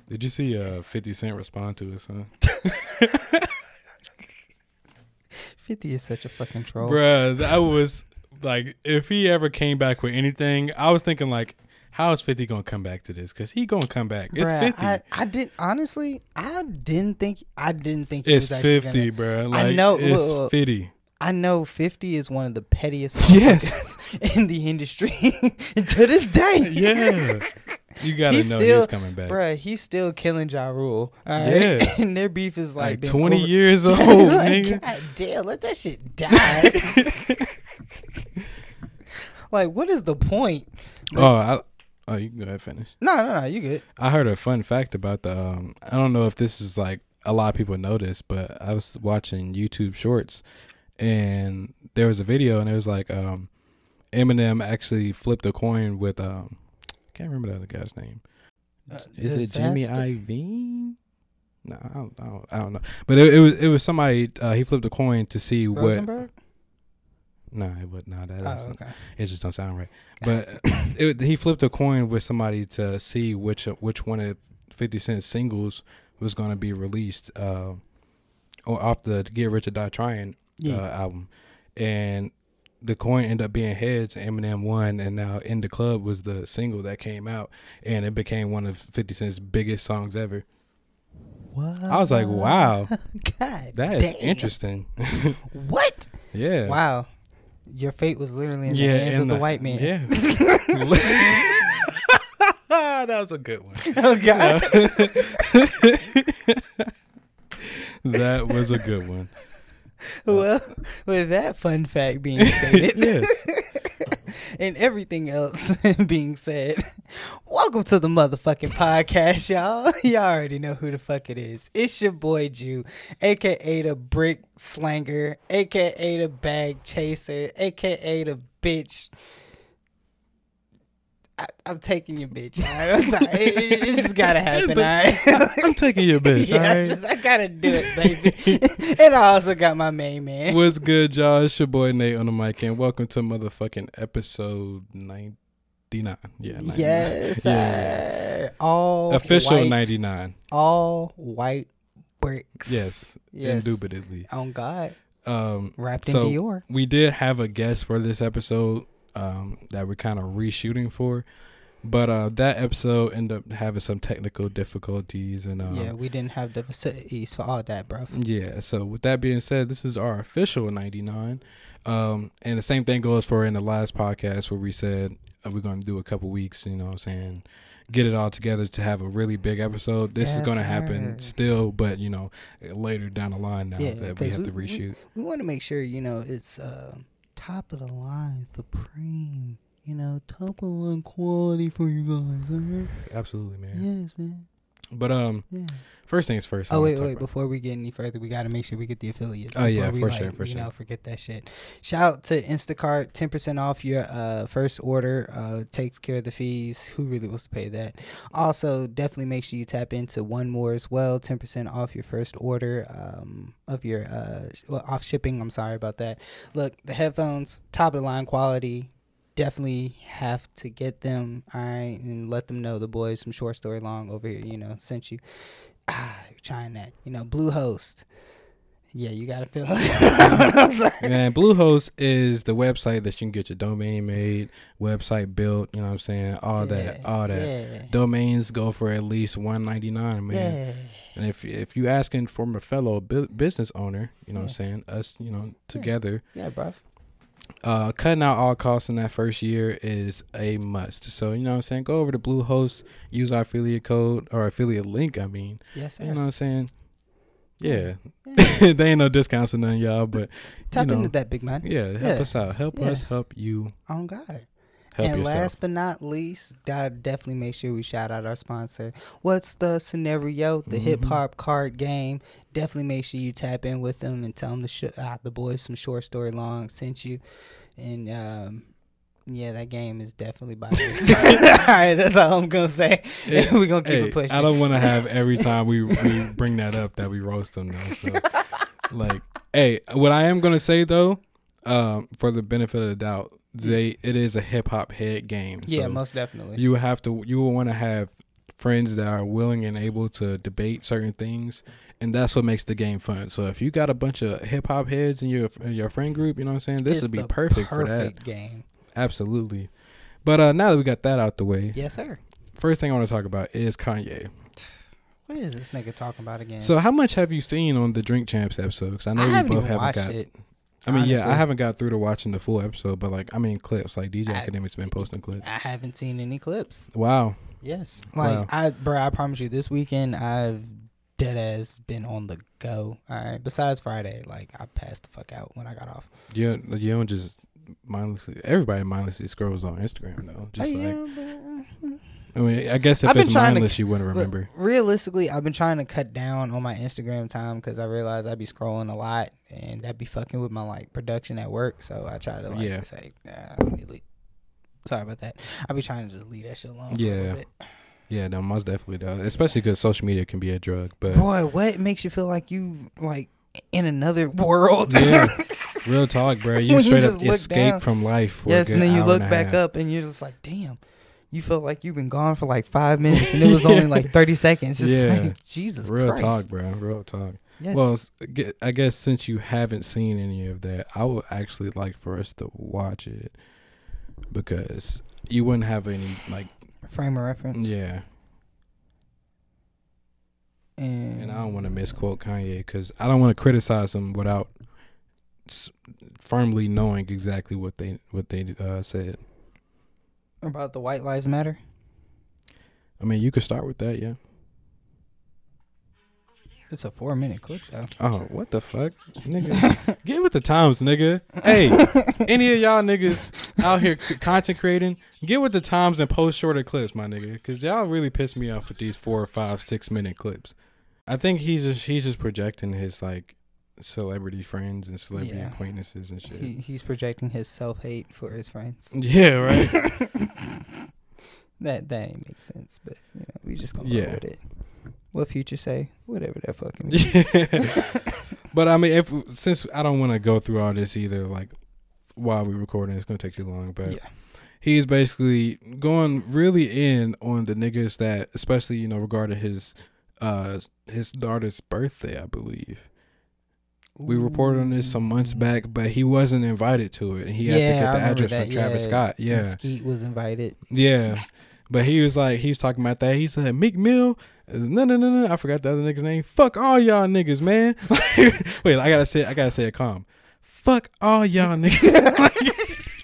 Did you see 50 Cent respond to his son? 50 is such a fucking troll. Bruh, that was like, if he ever came back with anything, I was thinking like, how is 50 gonna come back to this? Because he gonna come back. It's Bruh, 50. I didn't think he It's was actually 50, bruh. Like, I know. It's Look, 50. I know 50 is one of the pettiest Yes. motherfuckers in the industry to this day. Yeah. You gotta know he's coming back. Bruh, he's still killing Ja Rule. All right? Yeah. And their beef is Like been 20 over- years old, Like, nigga. God damn, let that shit die. Like, what is the point? Oh, you can go ahead and finish. No, you good. I heard a fun fact about the. I don't know if this is like a lot of people know this, but I was watching YouTube Shorts, and there was a video, and it was like Eminem actually flipped a coin with I can't remember the other guy's name. Is it Jimmy Iovine? No, I don't know. But it was somebody. He flipped a coin to see Rosenberg? No, it was not that. Oh, okay. It just don't sound right. But he flipped a coin with somebody to see which one of 50 Cent's singles was going to be released off the Get Rich or Die Trying album, and the coin ended up being heads. And Eminem won, and now In the Club was the single that came out, and it became one of 50 Cent's biggest songs ever. What? I was like, wow, God, that is damn. Interesting. What? Yeah. Wow. Your fate was literally in the hands of the white man. Yeah. That was a good one. Oh, God. That was a good one. Well, with that fun fact being stated, Yes. and everything else being said, welcome to the motherfucking podcast, y'all. Y'all already know who the fuck it is. It's your boy Jew, aka the brick slanger, aka the bag chaser, aka the bitch. I'm taking your bitch. All right? I'm sorry. It just gotta happen. All right? I'm taking your bitch. Yeah, all right? I gotta do it, baby. And I also got my main man. What's good, y'all? It's your boy Nate on the mic, and welcome to motherfucking episode 99. Yeah, 99. Yes, sir. Yeah. All Official white, 99. all white bricks. Yes, indubitably. On God. Wrapped So in Dior. we did have a guest for this episode that we're kind of reshooting for, but that episode ended up having some technical difficulties, and Yeah, we didn't have the facilities for all that, bro. yeah. So with that being said, this is our official 99, and the same thing goes for in the last podcast where we said we're going to do a couple weeks, you know what I'm saying, get it all together to have a really big episode. This is going to happen still, but you know, later down the line now that we have to reshoot. We want to make sure, you know, it's top of the line, supreme, you know, top of the line quality for you guys, all right? Absolutely, man. Yes, man. But first things first. Oh wait! Before we get any further, we gotta make sure we get the affiliates. Oh yeah, for sure. You know, forget that shit. Shout out to Instacart, 10% off your first order. Takes care of the fees. Who really wants to pay that? Also, definitely make sure you tap into One More as well. 10% off your first order of your off shipping. I'm sorry about that. Look, the headphones, top of the line quality. Definitely have to get them, all right, and let them know the boys from Short Story Long over here, you know, sent you. Trying that, you know, Bluehost. Yeah, you gotta feel it. Man, Bluehost is the website that you can get your domain made, website built. You know what I'm saying? All that. Yeah. Domains go for at least $199, man. Yeah. And if you asking from a fellow business owner, you know what I'm saying, us, you know, together. Yeah, bruv. Cutting out all costs in that first year is a must. So, you know what I'm saying? Go over to Bluehost, use our affiliate code or affiliate link, I mean. Yes, sir. You know what I'm saying? Yeah. They ain't no discounts or nothing, y'all, but tap into that, big man. Yeah, help us out. Help us help you. Oh, God. Help and yourself. Last but not least, gotta definitely make sure we shout out our sponsor. What's the Scenario? The hip hop card game. Definitely make sure you tap in with them and tell them the boys from Short Story Long sent you. And yeah, that game is definitely by this. All right, that's all I'm gonna say. We're gonna keep it pushing. I don't want to have every time we bring that up that we roast them though. So, like, hey, what I am gonna say though, for the benefit of the doubt. It is a hip hop head game. Yeah, so most definitely. You will want to have friends that are willing and able to debate certain things, and that's what makes the game fun. So if you got a bunch of hip hop heads in your friend group, you know what I'm saying, this would be perfect for that game. Absolutely. But now that we got that out the way, yes sir, first thing I want to talk about is Kanye. What is this nigga talking about again? So how much have you seen on the Drink Champs episode? Because I know we both haven't got it. I mean, honestly, I haven't got through to watching the full episode, but like, I mean, clips. Like DJ Academic's been posting clips. I haven't seen any clips. Wow. Yes. Like I promise you, this weekend I've dead ass been on the go. All right. Besides Friday, like I passed the fuck out when I got off. You don't just mindlessly. Everybody mindlessly scrolls on Instagram though. Just I mean, I guess if it's mindless, you wouldn't remember. Look, realistically, I've been trying to cut down on my Instagram time because I realize I'd be scrolling a lot, and that'd be fucking with my like production at work. So I try to say, let me leave. Sorry about that. I'll be trying to just leave that shit alone for a little bit. Yeah, no, most definitely does. Especially because social media can be a drug. But boy, what makes you feel like you like in another world? Yeah, real talk, bro. You straight up escape from life. For yes, and then you look back up and you're just like, damn. You feel like you've been gone for like 5 minutes and it was only like 30 seconds. Just like, Jesus Real Christ. talk, bro. Real talk. Yes. Well, I guess since you haven't seen any of that, I would actually like for us to watch it because you wouldn't have any like frame of reference. Yeah. And I don't want to misquote Kanye because I don't want to criticize him without firmly knowing exactly what they said. About the White Lives Matter? I mean, you could start with that, yeah. It's a 4-minute clip, though. Oh, what the fuck? Nigga, get with the times, nigga. Hey, any of y'all niggas out here content creating, get with the times and post shorter clips, my nigga. Because y'all really piss me off with these 4, 5, 6-minute clips. I think he's just projecting his, like, celebrity friends and celebrity acquaintances and shit. He's projecting his self-hate for his friends. Yeah, right. that ain't make sense, but you know, we just gonna go with it. What Future say? Whatever that fucking means. Yeah. But I mean, since I don't want to go through all this either, like while we're recording, it's gonna take too long. But he's basically going really in on the niggas that, especially regarding his daughter's birthday, I believe. We reported on this some months back, but he wasn't invited to it. And he had to get the address from Travis Scott. Yeah. And Skeet was invited. Yeah. But he was talking about that. He said, Meek Mill, no. I forgot the other nigga's name. Fuck all y'all niggas, man. Wait, I gotta say it calm. Fuck all y'all niggas.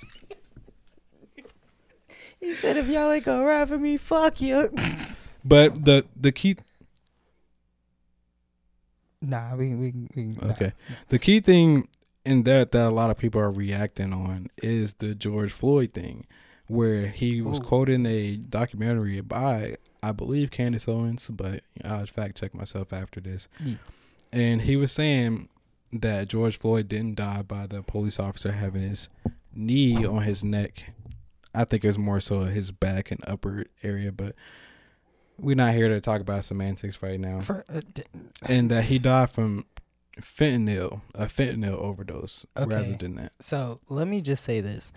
He said, if y'all ain't gonna ride for me, fuck you. But the key... Nah, we okay. The key thing in that a lot of people are reacting on is the George Floyd thing, where he was quoting a documentary by, I believe, Candace Owens, but I'll fact check myself after this. Yeah. And he was saying that George Floyd didn't die by the police officer having his knee on his neck. I think it was more so his back and upper area, but we're not here to talk about semantics right now. And that he died from a fentanyl overdose rather than that. So let me just say this.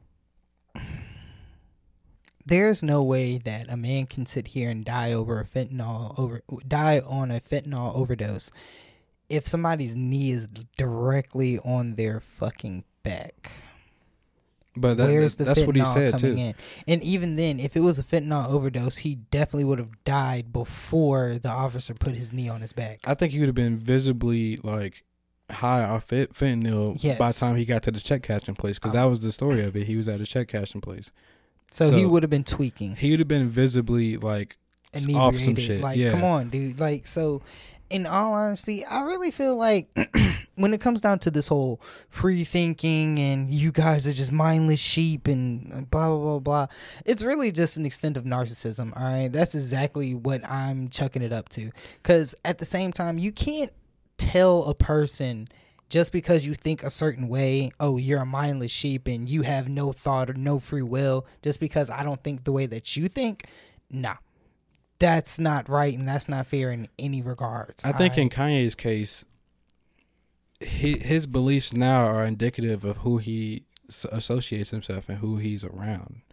There's no way that a man can sit here and die on a fentanyl overdose if somebody's knee is directly on their fucking back. But that's what he said too. In? And even then, if it was a fentanyl overdose, he definitely would have died before the officer put his knee on his back. I think he would have been visibly like high off fentanyl by the time he got to the check cashing place, because that was the story of it. He was at a check cashing place, so he would have been tweaking. He would have been visibly like off some shit. Like, come on, dude. Like, so. In all honesty, I really feel like when it comes down to this whole free thinking and you guys are just mindless sheep and blah, blah, blah, blah, it's really just an extent of narcissism, all right? That's exactly what I'm chucking it up to. Because at the same time, you can't tell a person just because you think a certain way, oh, you're a mindless sheep and you have no thought or no free will just because I don't think the way that you think. Nah. That's not right, and that's not fair in any regards. I think in Kanye's case, his beliefs now are indicative of who he associates himself and who he's around.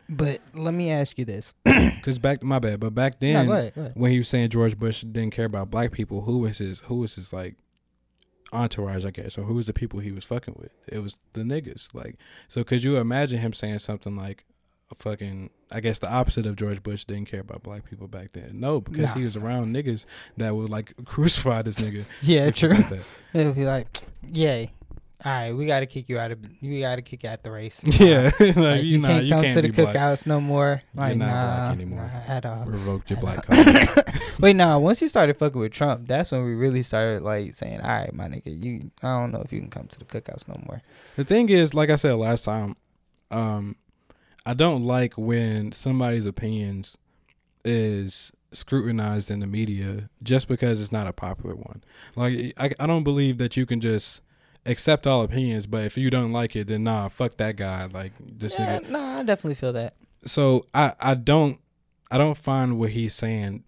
But let me ask you this. Because back then, go ahead. when he was saying George Bush didn't care about black people, who was his like entourage, I guess, or who was the people he was fucking with? It was the niggas. Like, so could you imagine him saying something like a fucking, I guess the opposite of George Bush didn't care about black people back then? No, because he was around niggas that would like crucify this nigga. Yeah, true. It'll be like, yay. All right, we got to kick you out of the race. Yeah, like, you can't come to the cookouts black. No more. Like, You're not nah, black anymore. nah, at all. Revoked your black card. Wait, once you started fucking with Trump, that's when we really started like saying, all right, my nigga, I don't know if you can come to the cookouts no more. The thing is, like I said last time, I don't like when somebody's opinions is scrutinized in the media just because it's not a popular one. Like, I don't believe that you can just accept all opinions, but if you don't like it, then nah, fuck that guy. Like, this nigga. No, I definitely feel that. So I don't find what he's saying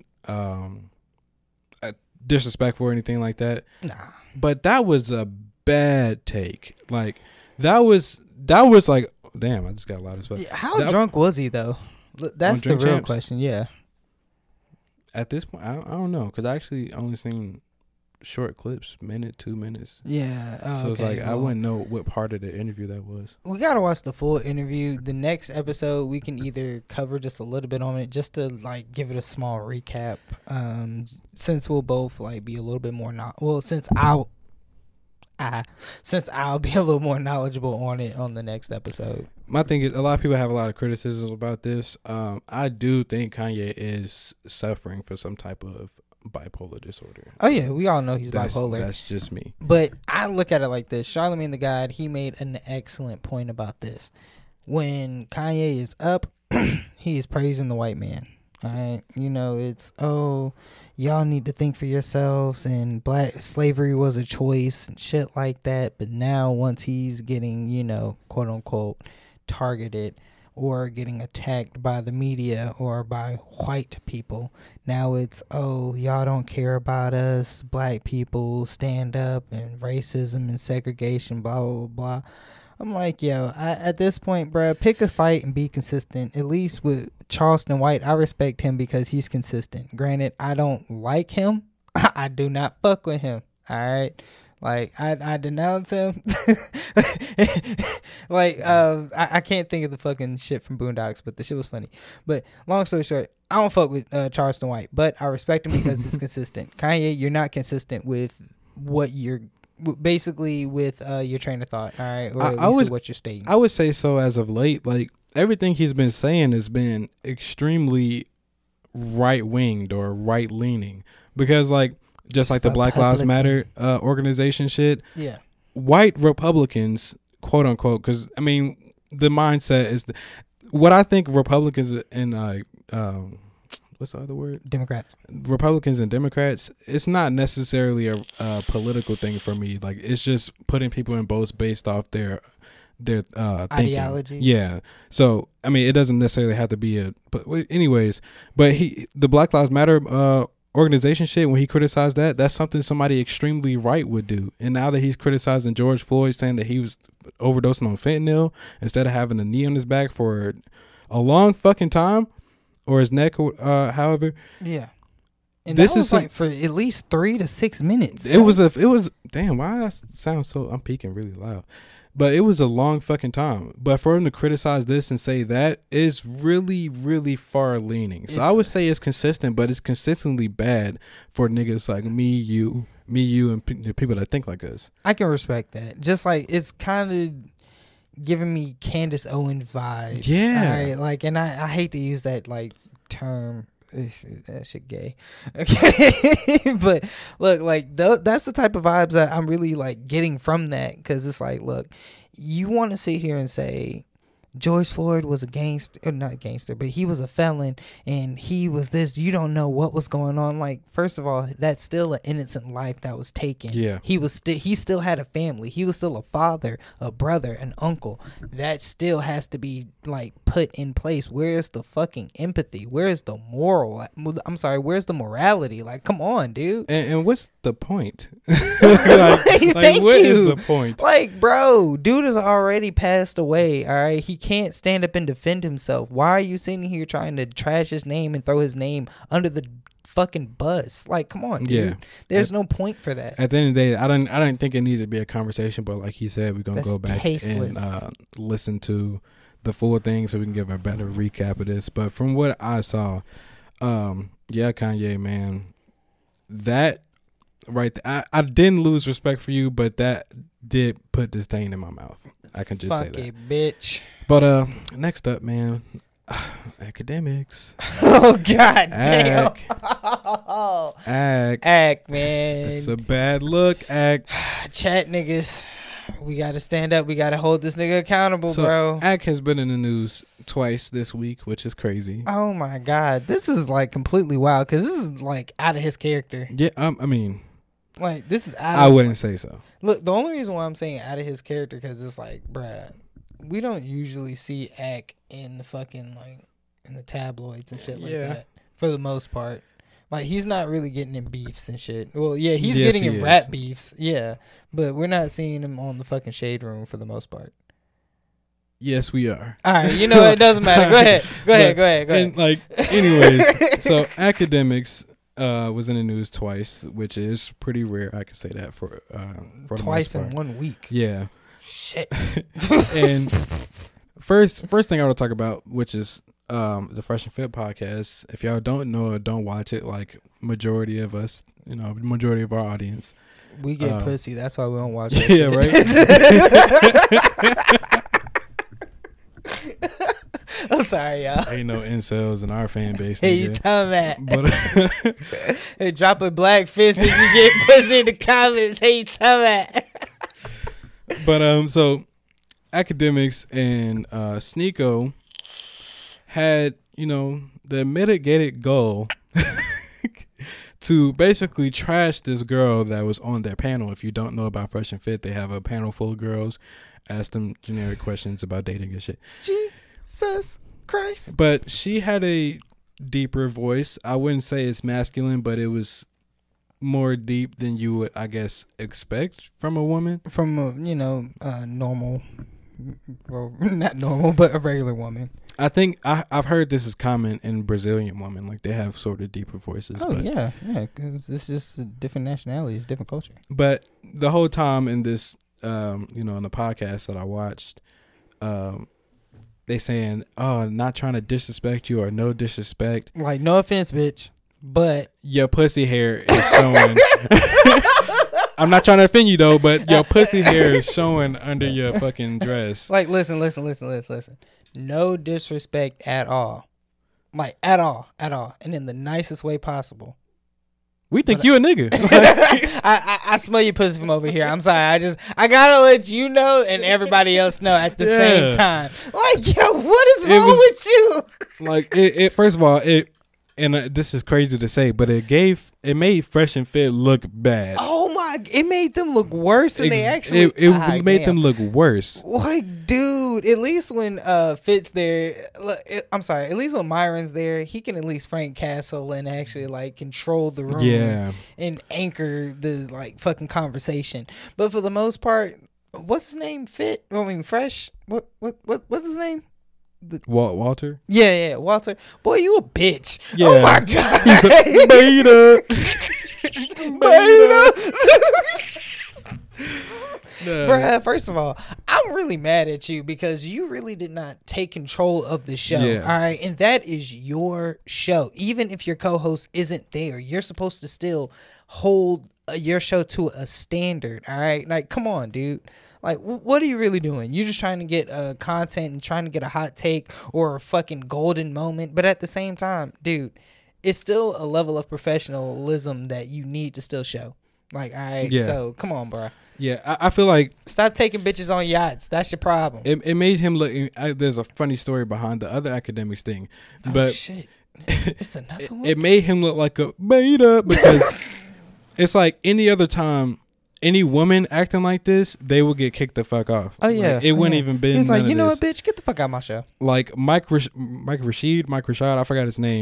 disrespectful or anything like that. Nah. But that was a bad take. Like, that was like, damn, I just got loud as fuck. Yeah, how drunk was he though? That's the real question. Yeah. At this point, I don't know, because I actually only seen short clips, minute, 2 minutes. Yeah. Oh, so it's like, I wouldn't know what part of the interview that was. We gotta watch the full interview. The next episode we can either cover just a little bit on it, just to like give it a small recap. Since we'll both like be a little bit more since I'll be a little more knowledgeable on it on the next episode. My thing is, a lot of people have a lot of criticisms about this. I do think Kanye is suffering for some type of bipolar disorder. Oh yeah, we all know he's bipolar. That's just me. But I look at it like this. Charlamagne the God, he made an excellent point about this. When Kanye is up, he is praising the white man. All right, it's y'all need to think for yourselves, and black slavery was a choice and shit like that. But now once he's getting quote unquote targeted or getting attacked by the media or by white people, now it's, y'all don't care about us, black people, stand up, and racism and segregation, blah, blah, blah. I'm like, at this point, bruh, pick a fight and be consistent. At least with Charleston White, I respect him because he's consistent. Granted, I don't like him. I do not fuck with him, all right? Like, I denounce him. Like, I can't think of the fucking shit from Boondocks, but the shit was funny. But long story short, I don't fuck with Charleston White, but I respect him because he's consistent. Kanye, you're not consistent with what you're basically with your train of thought, all right? Or at least with what you're stating. I would say so as of late. Like, everything he's been saying has been extremely right-winged or right-leaning. Because, like, just like the Black Lives Matter organization shit. Yeah. White Republicans, quote unquote, because I mean the mindset is what I think Republicans and what's the other word? Democrats. Republicans and Democrats. It's not necessarily a political thing for me. Like, it's just putting people in boats based off their ideology. Yeah. So I mean, it doesn't necessarily have to be but anyways. But the Black Lives Matter organization shit, when he criticized that's something somebody extremely right would do. And now that he's criticizing George Floyd, saying that he was overdosing on fentanyl instead of having a knee on his back for a long fucking time, or his neck, however. Yeah. And this is like for at least 3 to 6 minutes. It was damn. Why that sounds so? I'm peaking really loud. But it was a long fucking time. But for him to criticize this and say that is really, really far leaning. So I would say it's consistent, but it's consistently bad for niggas like me, you, and the people that think like us. I can respect that. Just like, it's kind of giving me Candace Owen vibes. Yeah. Right? Like, and I hate to use that like term. That shit gay. Okay. But look, like that's the type of vibes that I'm really like getting from that, because it's like, look, you want to sit here and say George Floyd was a gangster, not gangster, but he was a felon and he was this. You don't know what was going on. Like, first of all, that's still an innocent life that was taken. Yeah. He still had a family. He was still a father, a brother, an uncle. That still has to be like put in place. Where's the fucking empathy? Where's the moral? I'm sorry, where's the morality? Like, come on, dude. And what's the point? Thank what you. is the point? Like, bro, dude has already passed away. All right, he can't stand up and defend himself. Why are you sitting here trying to trash his name and throw his name under the fucking bus? Like, come on, dude. Yeah. There's no point for that. At the end of the day, I don't think it needs to be a conversation, but like he said, we're gonna That's go back tasteless. and listen to the full thing so we can give a better recap of this. But from what I saw, yeah, Kanye, man, that right I didn't lose respect for you, but that did put disdain in my mouth. I can just say Fuck that. it, bitch. But next up, man, academics. Oh, god damn. Act, man. It's a bad look, Act. Chat niggas. We gotta stand up. We gotta hold this nigga accountable, So, bro. Act has been in the news twice this week, which is crazy. Oh my god. This is like completely wild because this is like out of his character. Yeah, I mean, Like, this is out I of... wouldn't say so. Look, the only reason why I'm saying out of his character because it's like, bruh, we don't usually see Ack in the fucking, like, in the tabloids and shit like that. For the most part. Like, he's not really getting in beefs and shit. Well, yeah, he's getting in rap beefs. Yeah. But we're not seeing him on the fucking Shade Room for the most part. Yes, we are. All right, you know what? It doesn't matter. Go ahead. And, like, anyways, so academics was in the news twice, which is pretty rare. I can say that for Twice the most in part. 1 week. Yeah. Shit. And first thing I want to talk about, which is the Fresh and Fit podcast. If y'all don't know or don't watch it, like majority of us, majority of our audience, we get pussy. That's why we don't watch that yeah, shit. Right? I'm sorry, y'all. Ain't no incels in our fan base. Hey, you talking about? But hey, drop a black fist if you get pussy in the comments. Hey, you talking about? But so academics and Sneeko had, the mitigated goal to basically trash this girl that was on their panel. If you don't know about Fresh and Fit, they have a panel full of girls, ask them generic questions about dating and shit. Jesus Christ. But she had a deeper voice. I wouldn't say it's masculine, but it was more deep than you would, I guess, expect from a woman. From a, normal, well, not normal, but a regular woman. I think I've heard this is common in Brazilian women. Like, they have sort of deeper voices. Oh, yeah, because it's just a different nationality. It's different culture. But the whole time in this, in the podcast that I watched, they saying, oh, not trying to disrespect you or no disrespect. Like, no offense, bitch, but your pussy hair is showing. I'm not trying to offend you, though, but your pussy hair is showing under your fucking dress. Like, listen. No disrespect at all. Like, at all. And in the nicest way possible. We think you a nigga. I smell your pussy from over here. I'm sorry. I gotta let you know and everybody else know at the same time. Like, yo, what is wrong with you? Like, it first of all, and this is crazy to say, but it made Fresh and Fit look bad. Oh my! It made them look worse than they actually. It made them look worse. Like, dude, at least when Fit's there, I'm sorry. At least when Myron's there, he can at least Frank Castle and actually like control the room, and anchor the like fucking conversation. But for the most part, what's his name? Fresh. What's his name? Walter? Yeah, Walter. Boy, you a bitch. Yeah. Oh my god. He's a beta. Bruh, first of all, I'm really mad at you because you really did not take control of the show. Yeah. All right. And that is your show. Even if your co-host isn't there, you're supposed to still hold your show to a standard. All right. Like, come on, dude. Like, what are you really doing? You're just trying to get content and trying to get a hot take or a fucking golden moment. But at the same time, dude, it's still a level of professionalism that you need to still show. Like, all right, so come on, bro. Yeah, I feel like... Stop taking bitches on yachts. That's your problem. It made him look... there's a funny story behind the other academics thing. But shit. It's another one? It made him look like a beta because it's like any other time... Any woman acting like this, they will get kicked the fuck off. Oh, yeah. Like, it wouldn't even been. He's like, you know what, bitch? Get the fuck out of my show. Like Mike Rashad, I forgot his name,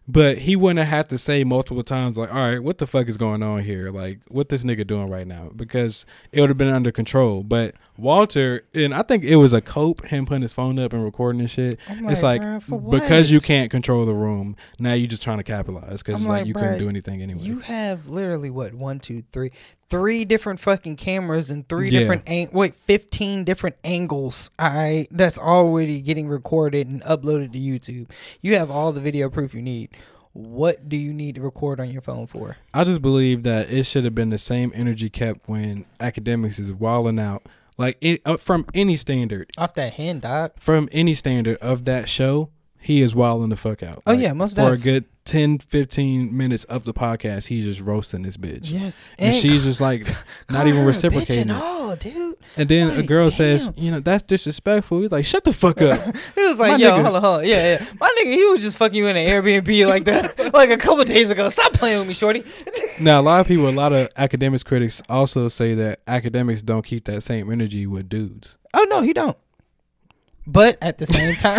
But he wouldn't have to say multiple times, like, all right, what the fuck is going on here? Like, what this nigga doing right now? Because it would have been under control. But Walter, and I think it was a cope, him putting his phone up and recording and shit. It's like, because you can't control the room, now you just trying to capitalize. Because like, you couldn't do anything anyway. You have literally, what, 1, 2, 3, 3 different fucking cameras and 3 different, 15 different angles. All right. That's already getting recorded and uploaded to YouTube. You have all the video proof you need. What do you need to record on your phone for? I just believe that it should have been the same energy kept when Academics is wilding out. Like, from any standard. Off that hand, dog. From any standard of that show, he is wilding the fuck out. Oh, like, yeah, most for a good 10, 15 minutes of the podcast, he's just roasting this bitch. Yes. And she's just like, not even reciprocating it. Oh, dude. And then a girl says, you know, that's disrespectful. He's like, shut the fuck up. He was like, yo, hold on. Yeah. My nigga, he was just fucking you in an Airbnb like that, like a couple days ago. Stop playing with me, shorty. Now, a lot of Academics critics also say that Academics don't keep that same energy with dudes. Oh, no, he don't. But at the same time...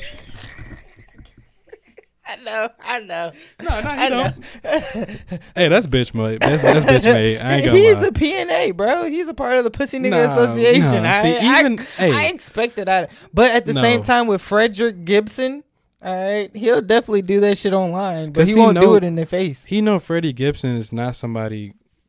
I know. No, he don't. Hey, that's bitch made. That's bitch made. I ain't gonna He's lie. a PNA, bro. He's a part of the Pussy Nigga Association. I expected that. But at the same time, with Frederick Gibson, all right, he'll definitely do that shit online, but he won't do it in their face. He know Freddie Gibson is not somebody...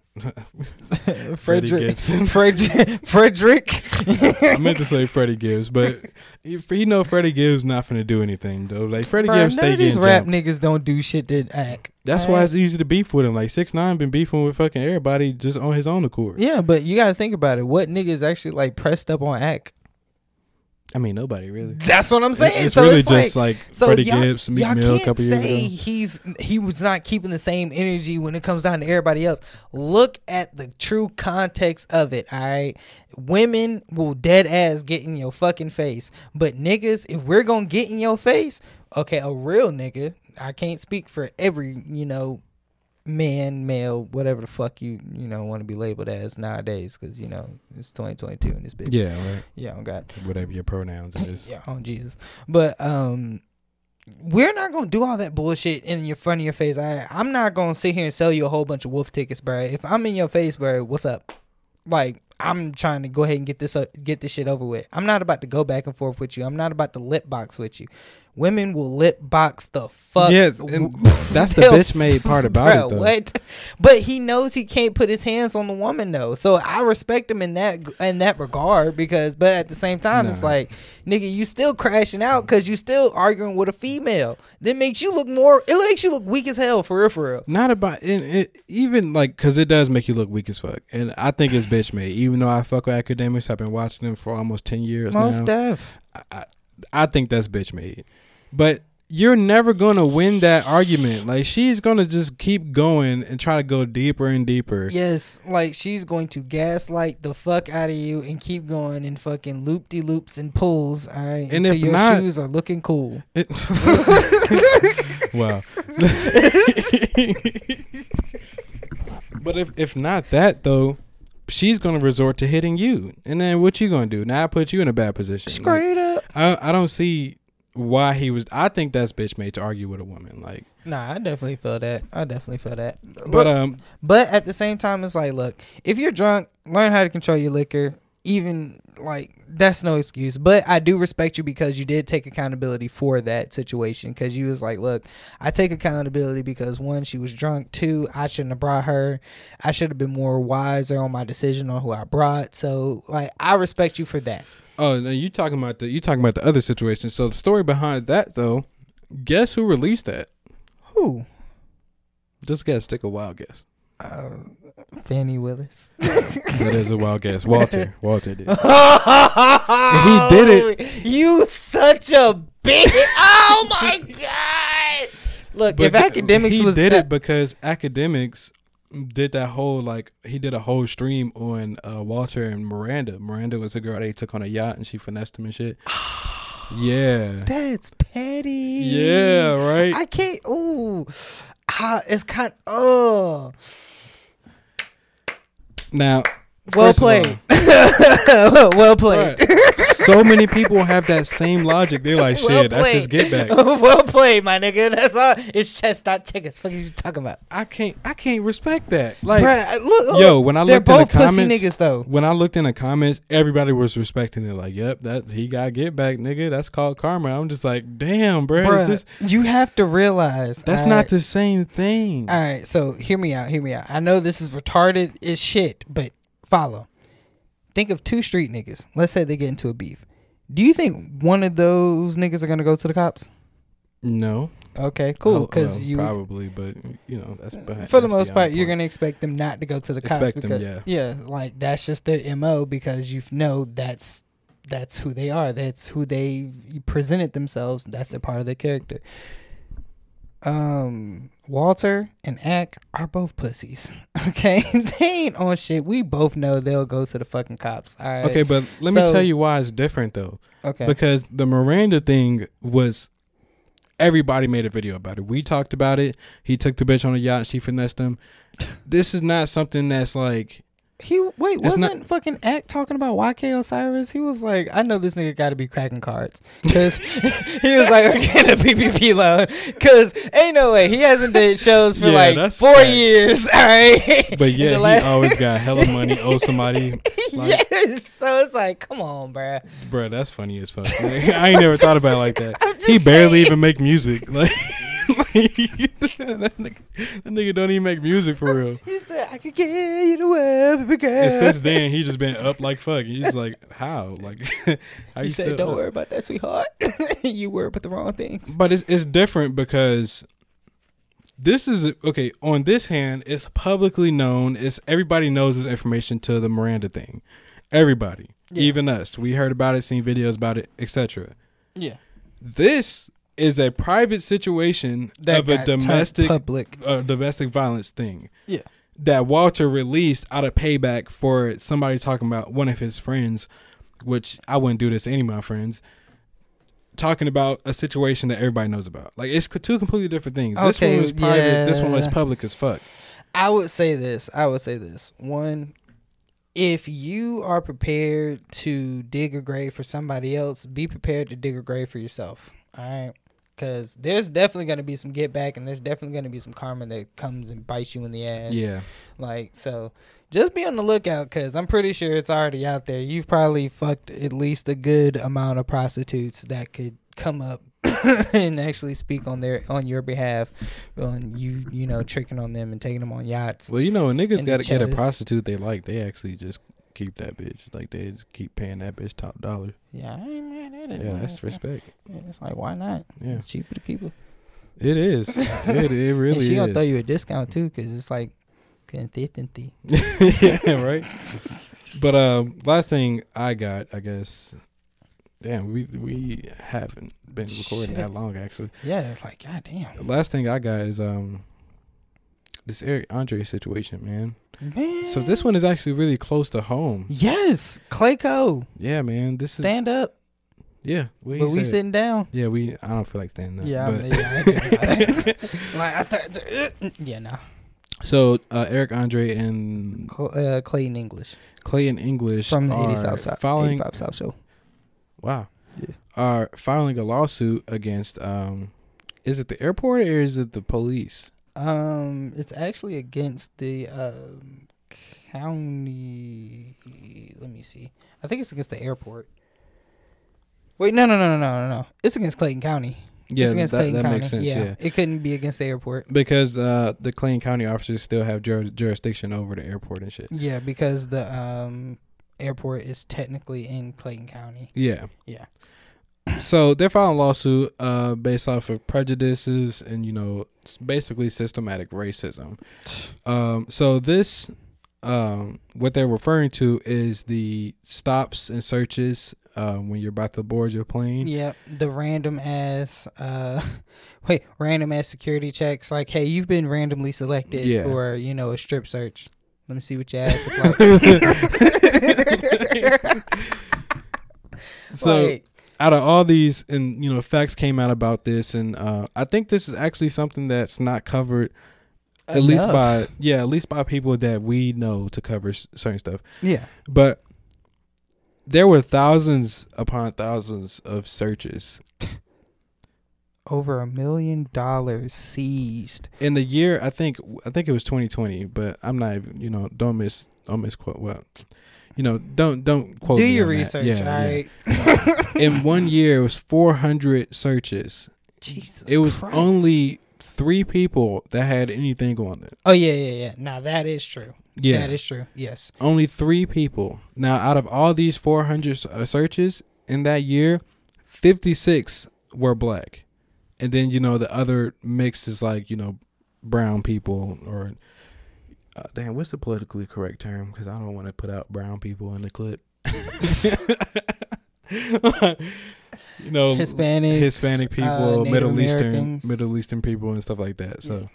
Frederick Gibson. Frederick. I meant to say Freddie Gibbs, but you know Freddie Gibbs not finna do anything though. Like Freddie Gibbs stay getting these rap jumped. niggas don't do shit that act. That's why it's easy to beef with him. Like 6ix9ine been beefing with fucking everybody just on his own accord. Yeah, but you got to think about it. What niggas actually like pressed up on act? I mean, nobody really. That's what I'm saying. It's so really it's just like Freddie Gibbs, Meek Mill a couple years ago. He was not keeping the same energy when it comes down to everybody else. Look at the true context of it, all right? Women will dead ass get in your fucking face. But niggas, if we're going to get in your face, okay, a real nigga, I can't speak for every, man, male, whatever the fuck you want to be labeled as nowadays, because it's 2022 in this bitch. Yeah, right. Yeah, on God. Whatever your pronouns is. Yeah, on Jesus. But we're not gonna do all that bullshit in your front of your face. I'm not gonna sit here and sell you a whole bunch of wolf tickets, bro. If I'm in your face, bro, what's up? Like, I'm trying to go ahead and get this shit over with. I'm not about to go back and forth with you. I'm not about to lip box with you. Women will lip box the fuck. Yeah, that's the bitch made part about it, though. What? But he knows he can't put his hands on the woman, though. So I respect him in that regard, but at the same time, it's like, nigga, you still crashing out because you still arguing with a female. That makes you look weak as hell, for real. Not about it, even like, because it does make you look weak as fuck. And I think it's bitch made. Even though I fuck with Academics, I've been watching them for almost 10 years now. Most def. I think that's bitch made. But you're never going to win that argument. Like, she's going to just keep going and try to go deeper and deeper. Yes, like she's going to gaslight the fuck out of you and keep going and fucking loop-de-loops and pulls, all right, and until your shoes are looking cool. Wow. But if not that, though, she's going to resort to hitting you. And then what you going to do? Now I put you in a bad position. Straight up. I don't see why he was. I think that's bitch made to argue with a woman. Like, nah, I definitely feel that. But at the same time, it's like, look, if you're drunk, learn how to control your liquor. Even like, that's no excuse. But I do respect you because you did take accountability for that situation. Because you was like, look, I take accountability because 1, she was drunk. 2, I shouldn't have brought her. I should have been more wiser on my decision on who I brought. So like, I respect you for that. Oh, no, you talking about the other situation. So the story behind that, though, guess who released that? Who? Just guess. Take a wild guess. Fannie Willis. That is a wild guess. Walter did it. He did it. You such a bitch. Oh my God. Look, if Academics was... He did it because Academics did that whole, like, he did a whole stream on Walter and Miranda. Miranda was a girl they took on a yacht and she finessed him and shit. Yeah. That's petty. Yeah, right? I can't... Ooh. It's kind of... Now, Well First of played. all, Well played. bruh, so many people have that same logic. They're like, shit, Well that's just played. get back. Well played, my nigga. That's all. It's chest, not tickets. What are you talking about? I can't respect that. Like, Bruh, look, yo, when I they're looked in the both pussy comments, niggas though. when I looked in the comments, everybody was respecting it. Like, yep, that he got get back, nigga. That's called karma. I'm just like, damn, bro. Bruh, you have to realize That's all not right, the same thing. All right, so hear me out. I know this is retarded as shit, but follow. Think of two street niggas. Let's say they get into a beef. Do you think one of those niggas are gonna go to the cops? No. Okay, cool. Because you probably, but you know that's for the most part, you're gonna expect them not to go to the cops Expect them, because yeah. like that's just their MO because you know that's who they are. That's who they presented themselves. That's a part of their character. Walter and Ack are both pussies. Okay, they ain't on shit. We both know they'll go to the fucking cops. All right. Okay, but let me tell you why it's different though. Okay. Because the Miranda thing was, everybody made a video about it. We talked about it. He took the bitch on a yacht. She finessed him. This is not something that's like. Wasn't fucking Act talking about YK Osiris? He was like, I know this nigga got to be cracking cards because he was like, I'm getting a PPP loan because ain't no way he hasn't did shows for like 4 years. All right, but yeah, he always got hella money. Owe somebody. Like, yes, so it's like, come on, bruh, that's funny as fuck. I ain't never thought about it like that. He barely even make music. Like. that nigga don't even make music for real. He said, I could get you to web, baby girl. And since then, he just been up like fuck. He's like, how? Like, how he you said, don't worry about that, sweetheart. You worry about the wrong things. But it's different because this is okay. On this hand, it's publicly known. It's everybody knows this information to the Miranda thing. Everybody, even us, we heard about it, seen videos about it, etc. Yeah, this is a private situation of a domestic violence thing. Yeah. That Walter released out of payback for somebody talking about one of his friends, which I wouldn't do this to any of my friends, talking about a situation that everybody knows about. Like, it's two completely different things. This one was private. This one was public as fuck. I would say this. One, if you are prepared to dig a grave for somebody else, be prepared to dig a grave for yourself. All right. Because there's definitely going to be some get back and there's definitely going to be some karma that comes and bites you in the ass. Yeah. Like, so just be on the lookout because I'm pretty sure it's already out there. You've probably fucked at least a good amount of prostitutes that could come up and actually speak on your behalf on you know, tricking on them and taking them on yachts. Well, you know, when niggas got to get a prostitute they like, they actually just keep that bitch. Like, they just keep paying that bitch top dollar. Yeah, I ain't mad at it. Yeah, that's respect. Yeah, it's like, why not? Yeah, it's cheaper to keep her. It is. it really and is. She gonna throw you a discount too, because it's like consistency. Yeah, right. But last thing I got, I guess. Damn, we haven't been recording that long actually. Yeah, it's like, god damn. The last thing I got is this Eric Andre situation, man. So this one is actually really close to home. Yes, Clayco. Yeah, man. This is stand up. Yeah, but we sitting down. Yeah, I don't feel like standing up. Yeah, yeah, nah. So Eric Andre and Clayton English from the 80 South Side, 85 South Show. Wow. Yeah. Are filing a lawsuit against is it the airport or is it the police? It's actually against the county. Let me see. I think it's against the airport. Wait, no. It's against Clayton County. Yeah, it's against Clayton County. Makes sense. Yeah, it couldn't be against the airport because the Clayton County officers still have jurisdiction over the airport and shit. Yeah, because the airport is technically in Clayton County. Yeah. Yeah. So they're filing a lawsuit based off of prejudices and, you know, basically systematic racism. So this, what they're referring to is the stops and searches when you're about to board your plane. Yeah, the random ass security checks. Like, hey, you've been randomly selected for, you know, a strip search. Let me see what your ass look like. So, out of all these, and you know, facts came out about this, and I think this is actually something that's not covered At least by people that we know to cover certain stuff. Yeah. But there were thousands upon thousands of searches. Over $1 million seized In the year, I think it was 2020, but I'm not even, don't misquote. Well, don't quote. Do me your on that. research, all right? In 1 year, it was 400 searches. Jesus, it was Christ. only 3 people that had anything on it. Oh yeah. Now that is true. Yeah, that is true. Yes, only 3 people. Now, out of all these 400 searches in that year, 56 were black, and then the other mix is like brown people or damn, what's the politically correct term? Because I don't want to put out brown people in the clip. Hispanic people, Middle Eastern people, and stuff like that. So,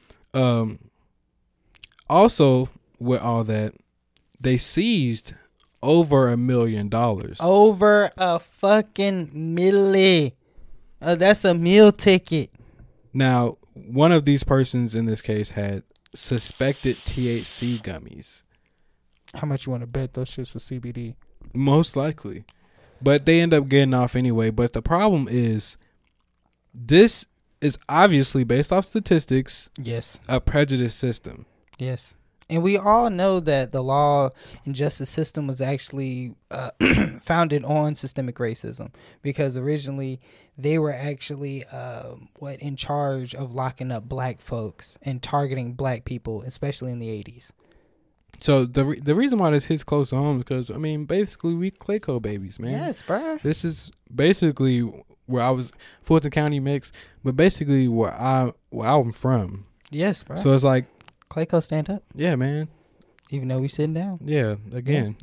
also with all that, they seized over $1 million. Over a fucking milli. That's a meal ticket. Now, one of these persons in this case had suspected THC gummies. How much you want to bet those shits for CBD? Most likely. But they end up getting off anyway. But the problem is, this is obviously, based off statistics, yes, a prejudiced system. Yes. And we all know that the law and justice system was actually founded on systemic racism, because originally they were actually in charge of locking up black folks and targeting black people, especially in the 80s. So the reason why this hits close to home is because, basically we Clayco babies, man. Yes, bro. This is basically where I was, Fulton County mix, but basically where I'm from. Yes, bro. So it's like, Clayco, stand up. Yeah, man. Even though we sitting down. Yeah, again.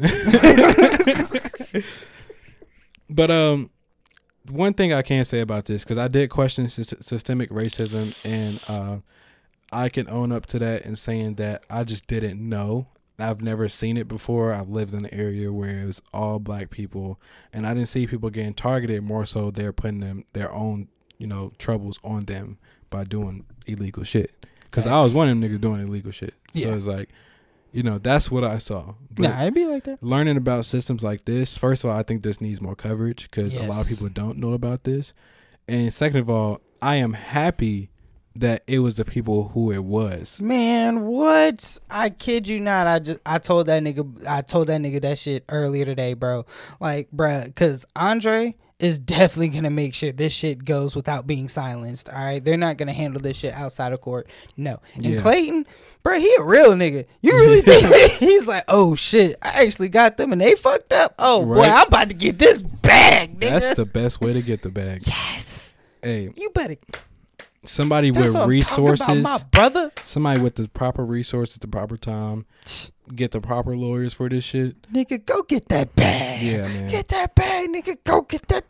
But one thing I can say about this, because I did question systemic racism, and I can own up to that in saying that I just didn't know. I've never seen it before. I've lived in an area where it was all black people, and I didn't see people getting targeted. More so, they're putting their own troubles on them by doing illegal shit. Because I was one of them niggas doing illegal shit. Yeah. So it's like, that's what I saw. But it'd be like that. Learning about systems like this, first of all, I think this needs more coverage, because a lot of people don't know about this. And second of all, I am happy that it was the people who it was. Man, what? I kid you not. I told that nigga that shit earlier today, bro. Like, bruh, because Andre is definitely gonna make sure this shit goes without being silenced. All right, they're not gonna handle this shit outside of court. No. And Clayton, bro, he a real nigga. You really think he's like, oh shit, I actually got them and they fucked up? Oh right. Boy, I'm about to get this bag, nigga. That's the best way to get the bag. Yes. Hey, you better. Somebody with resources, about, my brother. Somebody with the proper resources, the proper time, get the proper lawyers for this shit. Nigga, go get that bag. Yeah, man. Get that bag, nigga. Go get that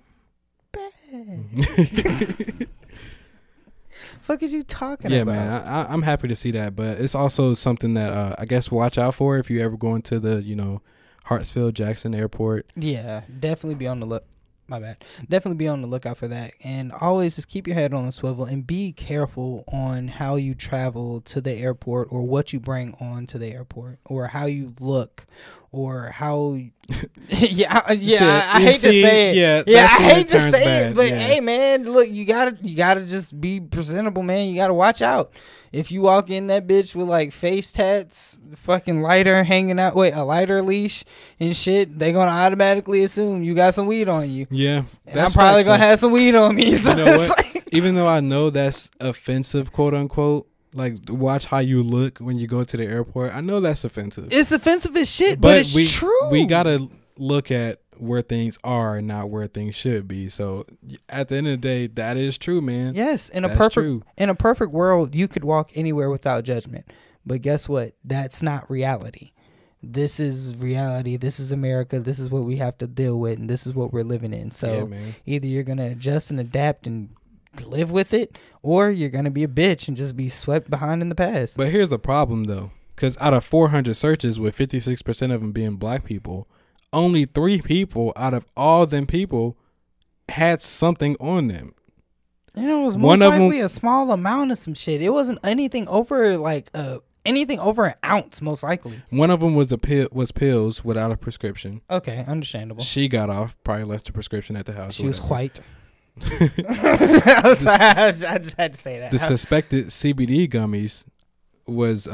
bag. Fuck is you talking about? Yeah, man. I'm happy to see that, but it's also something that I guess watch out for if you ever go into the Hartsfield Jackson Airport. Yeah, definitely be on the look. My bad. Definitely be on the lookout for that. And always just keep your head on the swivel and be careful on how you travel to the airport, or what you bring on to the airport, or how you look, or how I hate to say it. I hate to say it, but hey man, look, you gotta just be presentable, man. You gotta watch out. If you walk in that bitch with like face tats, fucking lighter hanging out, a lighter leash and shit, they gonna automatically assume you got some weed on you. Yeah. And I'm probably gonna have some weed on me. So you know what? Even though I know that's offensive, quote unquote, like watch how you look when you go to the airport. I know that's offensive. It's offensive as shit, but it's true. We gotta look at where things are and not where things should be. So at the end of the day, that is true, man. Yes, in a perfect world, you could walk anywhere without judgment. But guess what? That's not reality. This is reality. This is America. This is what we have to deal with, and this is what we're living in. So either you're gonna adjust and adapt and live with it, or you're gonna be a bitch and just be swept behind in the past. But here's the problem, though, because out of 400 searches, with 56% of them being black people, only 3 people out of all them people had something on them. You know, it was One most of 'em- likely a small amount of some shit. It wasn't anything over anything over an ounce, most likely. One of them was pills without a prescription. Okay, understandable. She got off, probably left the prescription at the house. She was white. The I was sorry, I just had to say that. suspected CBD gummies was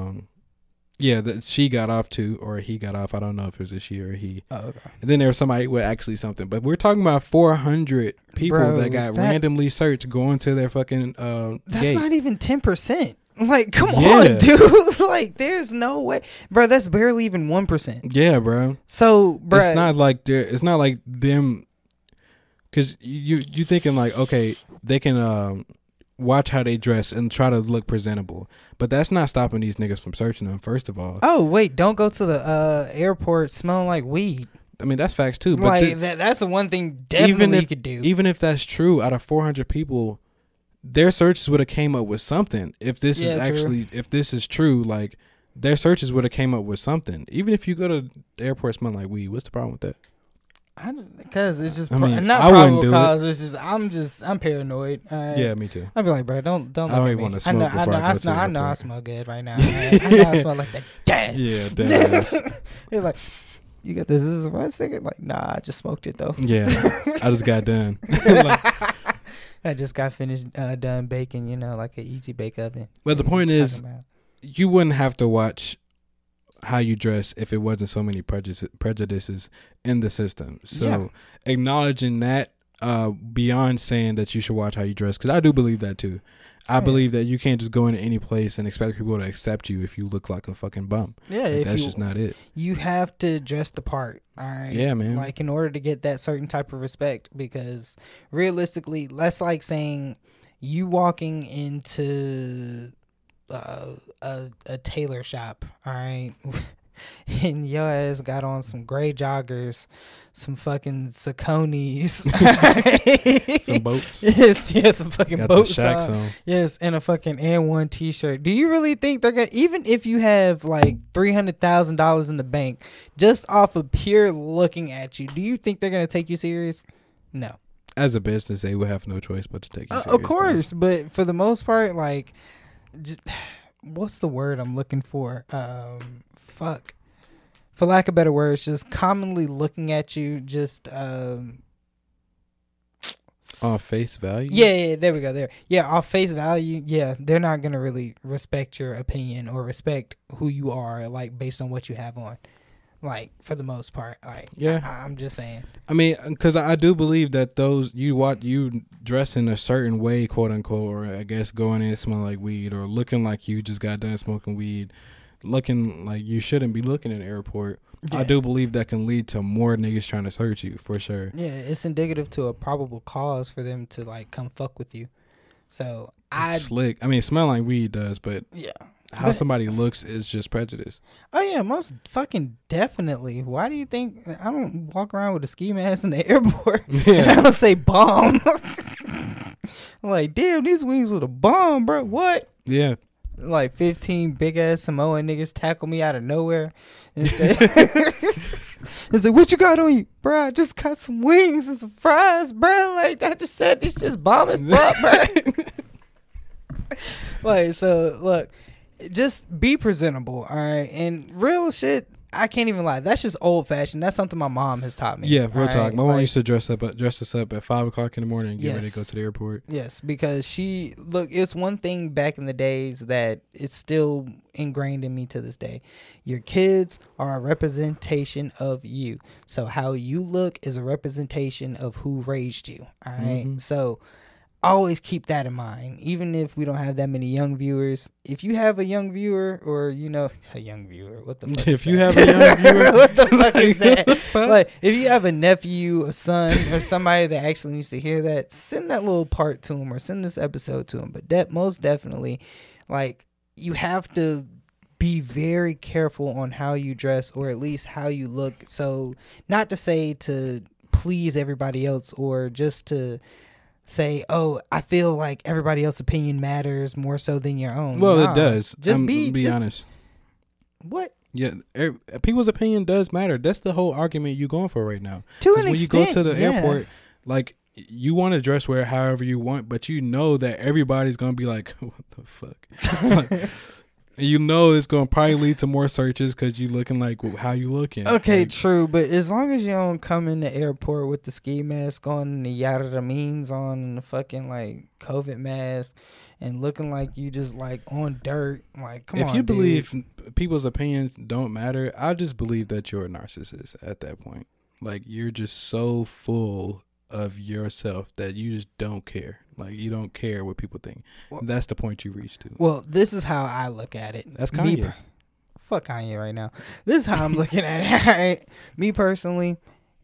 she got off too, or he got off. I don't know if it was a she or a he. Oh, okay. And then there was somebody with actually something. But we're talking about 400 people Bro, that got randomly searched going to their fucking That's gate. not even 10%. Like, come Yeah. on, dude. Like, there's no way, bro. That's barely even 1%. Yeah, bro. So, bro, It's not like them. Because you thinking like, okay, they can watch how they dress and try to look presentable, but that's not stopping these niggas from searching them. First of all, oh wait, don't go to the airport smelling like weed. I mean that's facts too. But Like that's the one thing definitely you could do. Even if that's true, out of 400 people, their searches would have came up with something. If this is actually, if this is true, like their searches would have came up with something. Even if you go to the airport smelling like weed, what's the problem with that? Because it's just I mean, not I wouldn't probable do cause. It's just I'm paranoid. Yeah, me too. I'd be like, bro, don't. I don't look at even me. want to smoke before I go to the I know I airport. smell good right now. I know I smell like that gas. Yeah, that is. You're like, you got this? This is one second. Like, nah, I just smoked it though. Yeah, I just got done. Like, I just got finished done baking. You know, like an easy bake oven. but the point is, you wouldn't have to watch how you dress if it wasn't so many prejudices in the system. So acknowledging that beyond saying that you should watch how you dress, because I do believe that too. I believe that you can't just go into any place and expect people to accept you if you look like a fucking bum. Yeah, that's just not it. You have to dress the part. All right. Yeah, man. Like in order to get that certain type of respect, because realistically, that's like saying you walking into a tailor shop, all right, and your ass got on some gray joggers, some fucking Sauconys, some boats. Yes, some fucking got boats the shacks on. Yes, and a fucking N1 t-shirt. Do you really think they're gonna, even if you have like $300,000 in the bank, just off of pure looking at you, do you think they're gonna take you serious? No. As a business, they would have no choice but to take you serious. Of course, but for the most part, like, just, what's the word I'm looking for? For lack of better words, just commonly looking at you, just on face value. Yeah, there we go. There, yeah, off face value. Yeah, they're not gonna really respect your opinion or respect who you are, like based on what you have on. Like for the most part, like I'm just saying. I mean, because I do believe that those you dress in a certain way, quote unquote, or I guess going in smelling like weed or looking like you just got done smoking weed, looking like you shouldn't be looking in an airport. Yeah. I do believe that can lead to more niggas trying to search you for sure. Yeah, it's indicative to a probable cause for them to like come fuck with you. So slick. I mean, smell like weed does, but yeah. How somebody looks is just prejudice. Oh yeah, most fucking definitely. Why do you think I don't walk around with a ski mask in the airport? Yeah. And I don't say bomb. I'm like, damn, these wings with a bomb, bro. What? Yeah. Like 15 big ass Samoan niggas tackle me out of nowhere and say, "It's like, what you got on you, bro? I just got some wings and some fries, bro. Like I just said, it's just bomb and fuck, bro." Like, so look. Just be presentable, all right? And real shit, I can't even lie. That's just old fashioned. That's something my mom has taught me. Yeah, real talk. My mom used to dress us up at 5 o'clock in the morning and get ready to go to the airport. Yes, because it's one thing back in the days that it's still ingrained in me to this day. Your kids are a representation of you. So how you look is a representation of who raised you, all right? Mm-hmm. So always keep that in mind, even if we don't have that many young viewers. If you have a young viewer, or a young viewer, what the fuck? If you have a young viewer, what the fuck is that? Like, if you have a nephew, a son, or somebody that actually needs to hear that, send that little part to him, or send this episode to him. But most definitely, like, you have to be very careful on how you dress, or at least how you look. So, not to say to please everybody else, or just to say, oh, I feel like everybody else's opinion matters more so than your own. Well, it does. Just be honest. What? Yeah, people's opinion does matter. That's the whole argument you're going for right now. To an extent, when you go to the airport, like, you want to dress wear however you want, but you know that everybody's gonna be like, what the fuck? Like, you know it's gonna probably lead to more searches because you looking like how you looking. Okay, like, true, but as long as you don't come in the airport with the ski mask on and the yada means on and the fucking like COVID mask and looking like you just like on dirt, like come on. If you dude. believe people's opinions don't matter, I just believe that you're a narcissist at that point. Like you're just so full of yourself that you just don't care. Like you don't care what people think. Well, that's the point you reach to. Well, this is how I look at it. That's Kanye. Fuck Kanye right now. This is how I'm looking at it. All right. Me personally.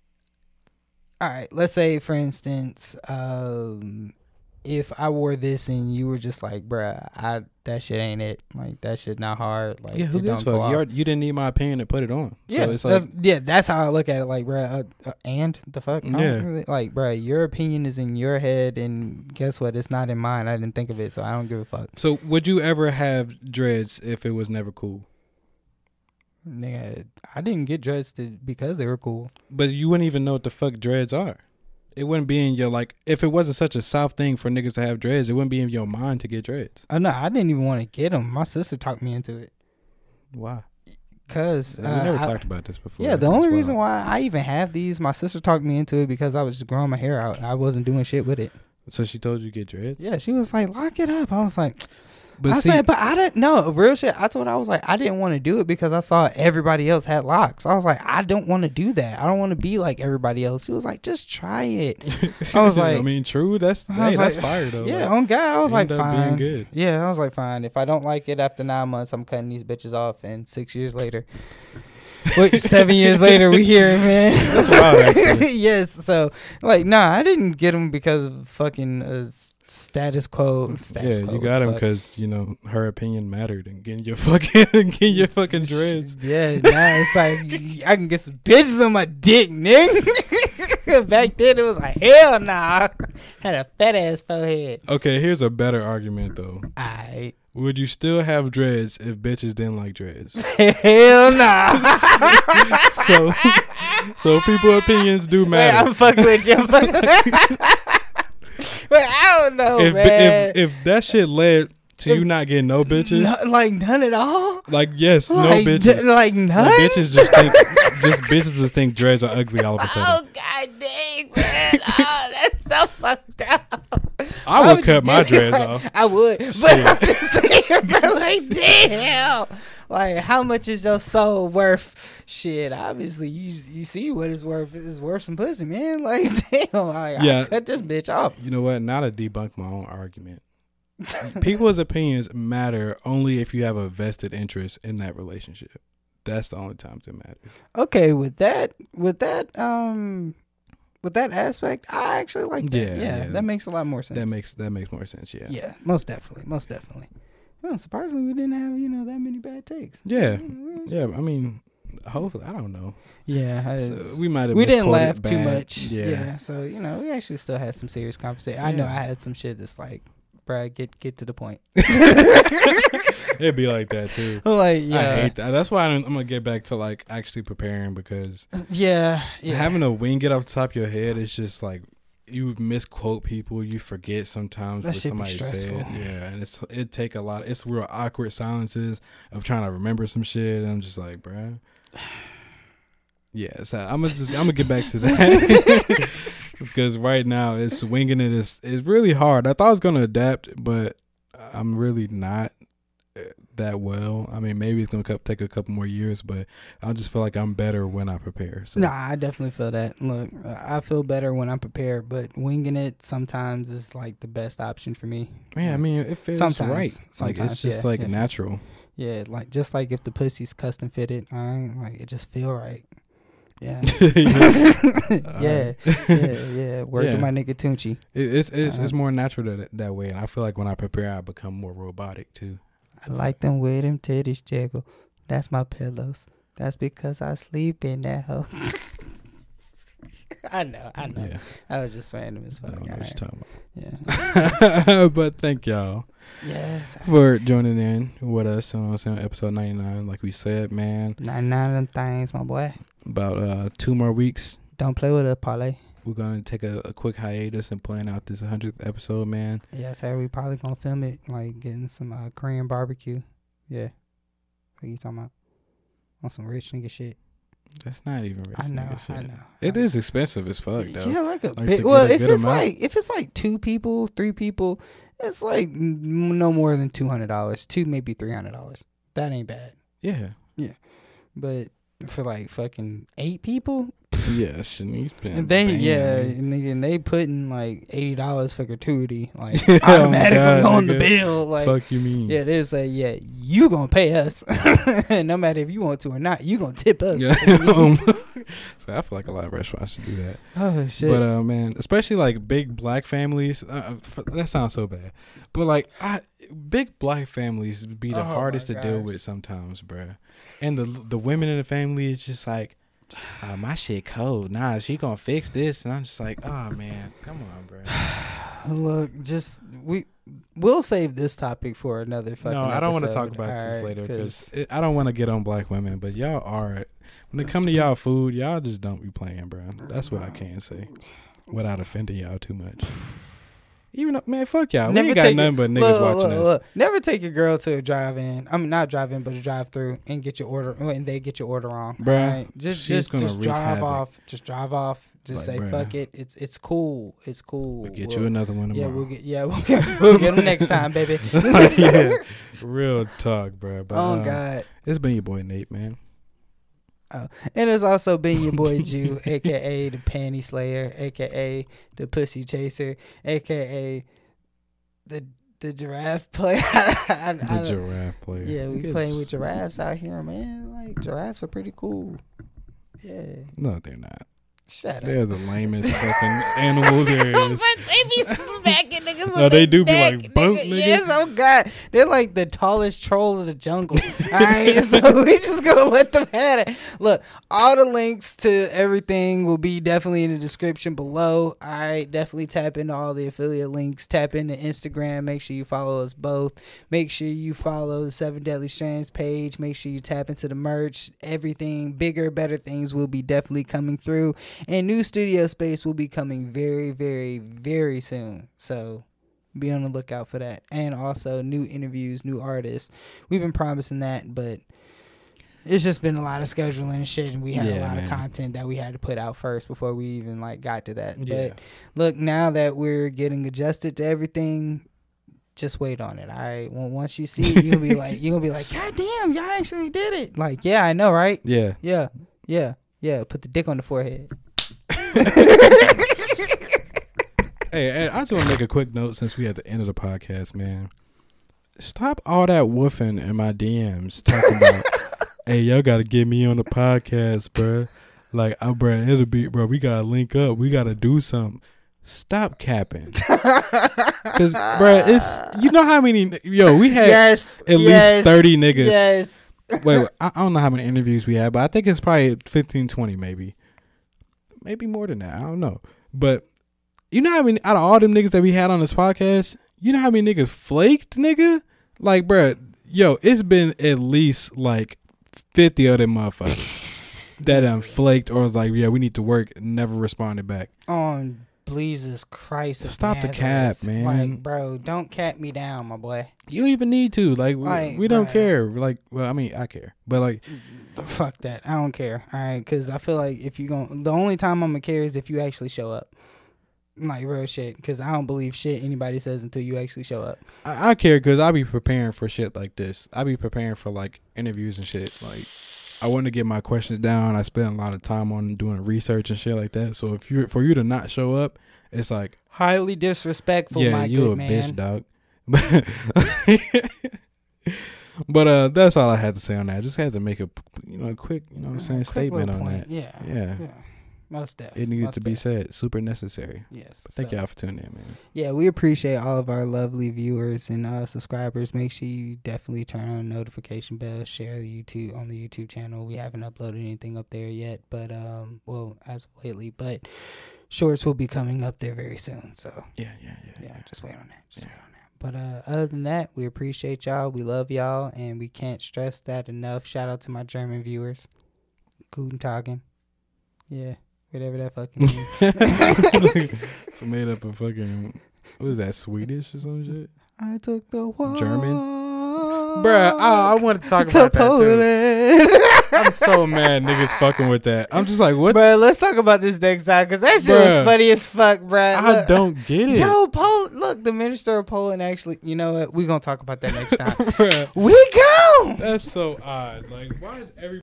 All right. Let's say, for instance, if I wore this and you were just like, bruh, that shit ain't it. Like that shit not hard. Like yeah, who gives a fuck? You didn't need my opinion to put it on. Yeah, so it's like, that's how I look at it. Like, bruh, and the fuck, like, bruh, your opinion is in your head, and guess what? It's not in mine. I didn't think of it, so I don't give a fuck. So, would you ever have dreads if it was never cool? Nigga, I didn't get dreads because they were cool. But you wouldn't even know what the fuck dreads are. It wouldn't be in your, like, if it wasn't such a South thing for niggas to have dreads, it wouldn't be in your mind to get dreads. Oh, no, I didn't even want to get them. My sister talked me into it. Why? Because we never talked about this before. Yeah, the only reason why I even have these, my sister talked me into it because I was just growing my hair out and I wasn't doing shit with it. So she told you to get dreads? Yeah, she was like, lock it up. I was like... But I didn't know real shit. I told her I was like, I didn't want to do it because I saw everybody else had locks. I was like, I don't want to do that. I don't want to be like everybody else. She was like, just try it. I was like, I mean, true. That's fire though. Yeah, like, on God, I was like, fine. Good. Yeah, I was like, fine. If I don't like it after 9 months, I'm cutting these bitches off. And 6 years later, 7 years later, we here, man. That's wild, actually. Yes. So, like, nah, I didn't get them because of fucking status quo. You got him because her opinion mattered and getting your fucking dreads. Yeah, now it's like I can get some bitches on my dick, nigga. Back then it was like hell nah. Had a fat ass forehead. Okay, here's a better argument though. Aight. Would you still have dreads if bitches didn't like dreads? Hell nah. so people opinions do matter. Wait, I'm fucking with you. But I don't know, man. If that shit led to you not getting no bitches, like none at all. Like yes, like, no bitches. Like none. Like, bitches just think dreads are ugly all of a sudden. Oh god dang, man! Oh, that's so fucked up. I would cut my dreads off. I would, but I'm just saying, bro, like damn. Like, how much is your soul worth? Shit, obviously, you see what it's worth. It's worth some pussy, man. Like, damn, like, I cut this bitch off. You know what? Now to debunk my own argument. People's opinions matter only if you have a vested interest in that relationship. That's the only time it matters. Okay, with that aspect, I actually like that. Yeah, that makes a lot more sense. That makes more sense. Yeah. Yeah, most definitely. Well, surprisingly, we didn't have that many bad takes. Yeah, yeah. I mean, hopefully, I don't know. Yeah, so we might have. We didn't laugh too much. Yeah. So we actually still had some serious conversation. I know I had some shit that's like, bruh, get to the point. It'd be like that too. Like, yeah, I hate that. That's why I'm gonna get back to like actually preparing because having a wing get off the top of your head is just like. You misquote people. You forget sometimes what somebody said. Yeah, and it take a lot. It's real awkward silences of trying to remember some shit. And I'm just like, bruh. Yeah, so I'm gonna get back to that because right now it's winging it is really hard. I thought I was gonna adapt, but I'm really not that well. I mean, maybe it's gonna take a couple more years, but I just feel like I'm better when I prepare. So. Nah, I definitely feel that. Look, I feel better when I'm prepared, but winging it sometimes is like the best option for me. Yeah, I mean, it feels right. Like it's just natural. Yeah, like just like if the pussy's custom fitted, like it just feel right. Yeah. Yeah. Word to my nigga Tunchi. It's more natural that way, and I feel like when I prepare, I become more robotic too. I like them with them titties jiggle. That's my pillows. That's because I sleep in that hole. I know. Yeah. I was just random as fuck. I don't know what you're talking about. Yeah. But thank y'all. Yes. For joining in with us on episode 99. Like we said, man. 99 of them things, my boy. About 2 more weeks. Don't play with it, parlay. we're gonna take a quick hiatus and plan out this 100th episode, man. Yeah, so we probably gonna film it like getting some Korean barbecue. Yeah, what you talking about? On some rich nigga shit. That's not even rich. I know, nigga shit. I know. It is expensive as fuck, though. Yeah, like a Like, bit. to Well, get a if good it's amount. like 2 people, 3 people, it's like no more than $200, $200 maybe $300. That ain't bad. Yeah. But for like fucking 8 people, Yeah, shouldn't you spend? and they bang, and they putting like $80 for gratuity, like Oh my automatically God, on the nigga. bill. Like, fuck you mean? yeah, they say, yeah, you gonna pay us, no matter if you want to or not. You gonna tip us. Yeah. So I feel like a lot of restaurants should do that. Oh shit! But man, especially like big black families. That sounds so bad. But like, big black families be the Oh, hardest my to deal gosh. with sometimes, bruh. And the women in the family is just like, my shit cold. Nah, she gonna fix this, and I'm just like, oh man, come on, bruh. Look, we'll save this topic for another fucking. No, I don't want to talk episode. about this Alright, later because I don't want to get on black women. But y'all are, when it come to y'all food, y'all just don't be playing, bro. That's what I can say without offending y'all too much. Even though, man, fuck y'all. We ain't got nothing but niggas watching this. Look, never take your girl to a drive-in. I mean, not drive-in, but a drive-through, and get your order, and they get your order wrong. Bruh, alright? Just gonna wreak drive havoc. off. Just drive off. Just Like, say bruh. fuck it. It's cool. It's cool. We'll get you another one Yeah, tomorrow. we'll get them next time, baby. Yeah, real talk, bro. But, Oh God. it's been your boy Nate, man. And it's also been your boy Jew, aka the Panty Slayer, aka the Pussy Chaser, aka the giraffe player. The giraffe player. Yeah, we playing with giraffes out here, man. Like, giraffes are pretty cool. Yeah. No, they're not. Shut up. They're the lamest fucking animal there is. But they be smacking niggas with No, they their do be neck, like, "Bump, nigga." Yes, oh God. They're like the tallest troll of the jungle. Alright, so we just gonna let them have it. Look, all the links to everything will be definitely in the description below. Alright, definitely tap into all the affiliate links. Tap into Instagram. Make sure you follow us both. Make sure you follow the 7 Deadly Strands page. Make sure you tap into the merch. Everything, bigger, better things will be definitely coming through. And new studio space will be coming very, very, very soon. So be on the lookout for that. And also new interviews, new artists. We've been promising that, but it's just been a lot of scheduling and shit, and we had a lot of content that we had to put out first before we even like got to that. Yeah. But look, now that we're getting adjusted to everything, just wait on it. All right. Once you see it, you're gonna be like, God damn, y'all actually did it. Like, yeah, I know, right? Yeah. Yeah. Put the dick on the forehead. Hey, I just want to make a quick note since we at the end of the podcast, man. Stop all that woofing in my DMs talking about, hey, y'all got to get me on the podcast, bruh. Like, bruh, it'll be, bro, we got to link up. We got to do something. Stop capping. Because, bruh, it's, you know how many, we had at least 30 niggas. Yes. Wait, I don't know how many interviews we had, but I think it's probably 15, 20 maybe. Maybe more than that. I don't know. But you know how many, out of all them niggas that we had on this podcast, you know how many niggas flaked, nigga? Like, bruh, it's been at least like 50 of them motherfuckers that flaked or was like, yeah, we need to work, never responded back. On Jesus Christ. Stop the cap, man. Like, bro, don't cap me down, my boy. You don't even need to. Like, we don't bruh. care. Like, well, I mean, I care. But like, fuck that. I don't care. All right, because I feel like if you the only time I'm gonna care is if you actually show up. Like, real shit, because I don't believe shit anybody says until you actually show up. I care because I be preparing for shit like this. I be preparing for like interviews and shit. Like, I want to get my questions down. I spend a lot of time on doing research and shit like that. So for you to not show up, it's like highly disrespectful. Yeah, my you good a man. bitch, dog. But that's all I had to say on that. I just had to make a quick, what I'm saying, statement on that. Yeah. Most definitely. It needed to be said. Super necessary. Yes. But thank y'all for tuning in, man. Yeah, we appreciate all of our lovely viewers and subscribers. Make sure you definitely turn on the notification bell. Share the YouTube on the YouTube channel. We haven't uploaded anything up there yet, but as of lately. But shorts will be coming up there very soon. So yeah. Just wait on that. But other than that, we appreciate y'all. We love y'all, and we can't stress that enough. Shout out to my German viewers. Guten Tagen. Yeah. Whatever that fucking means. It's made up of fucking, what is that, Swedish or some shit? I took the walk. German? Bruh, I want to talk about that too. I'm so mad niggas fucking with that. I'm just like, what? Bruh, let's talk about this next time because that shit was funny as fuck, bruh. I don't get it. Yo, look, the minister of Poland actually, you know what? We're going to talk about that next time. Bruh, We go! that's so odd. Like, why is every